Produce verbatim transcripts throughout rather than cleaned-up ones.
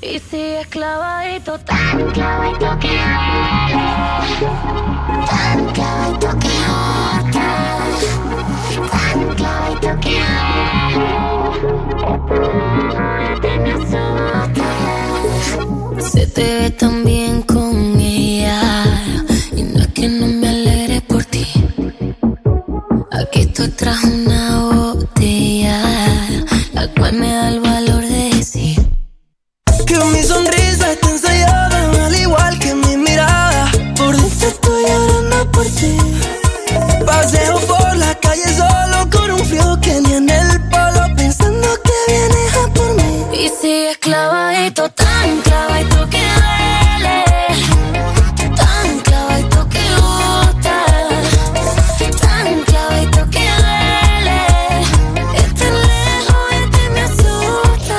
Y sigues clavadito, tan clavadito que duele, tan clavadito que gusta, tan clavadito que duele, me asusta. Se te ve tan bien con ella, y no es que no me alegre por ti. Aquí estoy tras una botella, la cual me da el valor de decir que mi sonrisa está ensayada, al igual que mi mirada. Por dentro estoy llorando por ti. Paseo por la calle solo con un frío que ni en el polo, pensando que vienes a por mí. Y sigues clavadito, tan clavadito que duele, tan clavadito que gusta, tan clavadito que duele. Estar lejos de ti me asusta.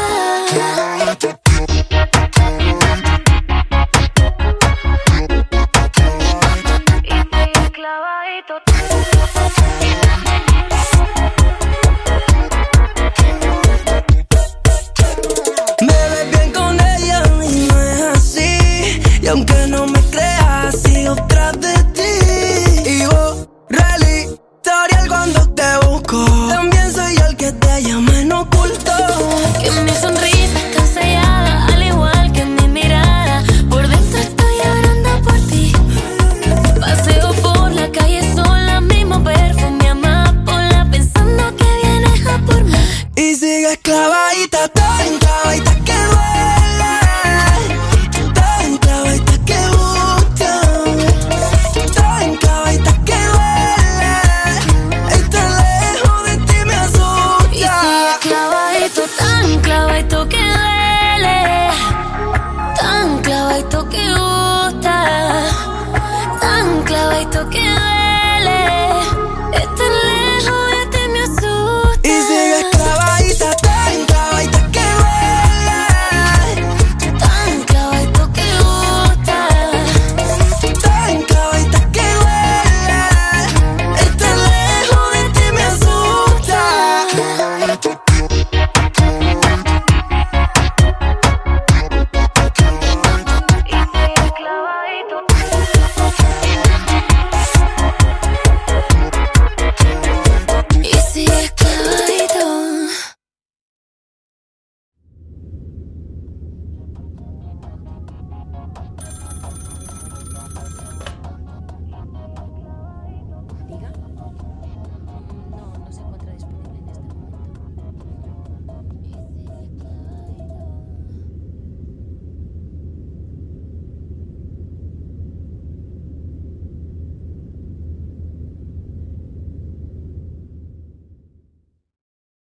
Me ves bien con ella y no es así. Y aunque no me creas, sigo tras de ti. Y borra el historial cuando te busco. También soy yo el que te llama en oculto. Que mi sonrisa está sellada, al igual que mi mirada. Por dentro estoy llorando por ti. Paseo por la calle sola, mismo perfume amapola, pensando que vienes a por mí. Y sigues clavadita, tan clavadita que duele, tan clavadita que gusta, tan clavadita que duele. Estar lejos de ti me asusta. Y sigues clavadito, tan clavadito que duele, tan clavadito que gusta, tan clavadito que duele.